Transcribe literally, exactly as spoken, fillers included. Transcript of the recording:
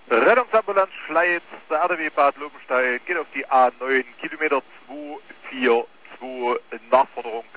Rettungsambulanz Schleiz, der R D W Bad Lobenstein geht auf die A neun, Kilometer zwei vier zwei, Nachforderung